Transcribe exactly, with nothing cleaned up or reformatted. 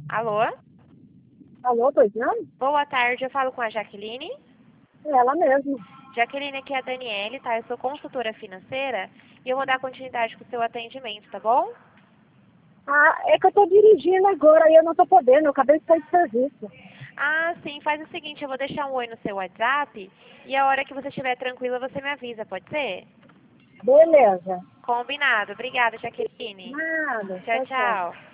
Alô? Alô, pois não? Boa tarde, eu falo com a Jaqueline. É ela mesmo. Jaqueline, aqui é a Daniele, tá? Eu sou consultora financeira e eu vou dar continuidade com o seu atendimento, tá bom? Ah, é que eu tô dirigindo agora e eu não tô podendo, eu acabei de sair de serviço. Ah, sim, faz o seguinte, eu vou deixar um oi no seu WhatsApp e a hora que você estiver tranquila você me avisa, pode ser? Beleza. Combinado. Obrigada, Jaqueline. Nada, Tchau, tchau, tchau. tchau.